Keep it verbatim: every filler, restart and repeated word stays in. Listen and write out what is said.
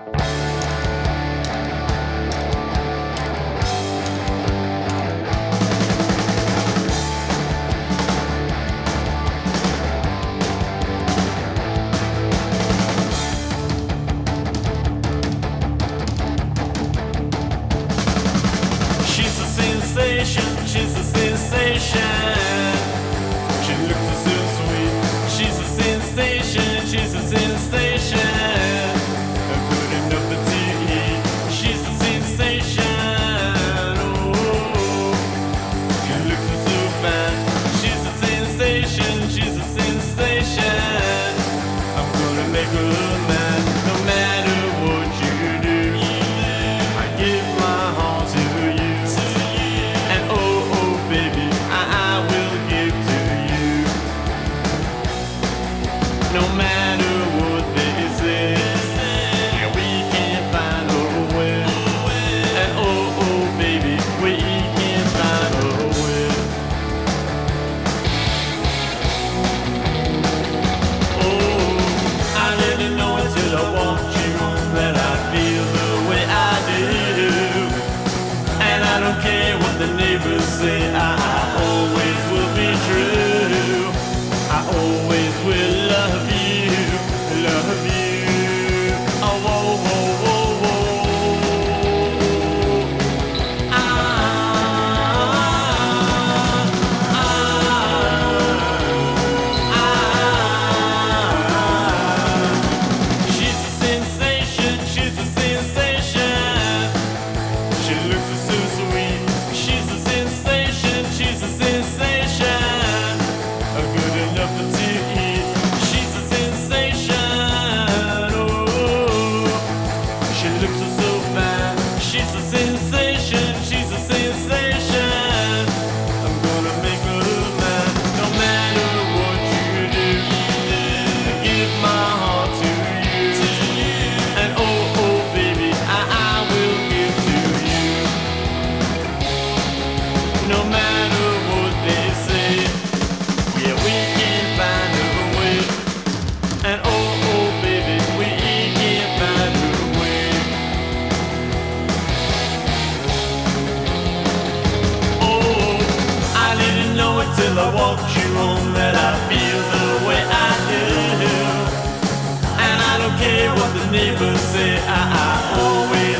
She's a sensation, she's a sensation. She looks so sweet. She's a sensation, she's a sensation. Good enough to eat. She's a sensation. Oh, she looks so fine. She's a sensation, she's a sensation. I'm gonna make her mine, no matter what you do. I give my heart to you, and oh, oh, baby, I, I will give to you. No matter what they say, yeah, we can find a way. And oh, oh, baby, we can find a way. Oh, I didn't know until I walked you that I feel the way I do. And I don't care what the neighbors say, I, I always will be true. I always will love you, love you. Oh, whoa, whoa, whoa, whoa. Ah, ah, ah. She's a sensation, she's a sensation. She looks so sweet. She's a sensation, she's a sensation. Good enough to eat. She's a sensation. Oh, she looks so fine. She's a sensation, she's a sensation. I'm gonna make her mine, no matter what you do. I give my heart to you, and oh, oh, baby, I, I will give to you. No matter what they say, yeah, we can find a way. And oh, oh, baby, we can find a way. Oh, I didn't know it till I walked you on that I feel the way I do. And I don't care what the neighbors say, I, I always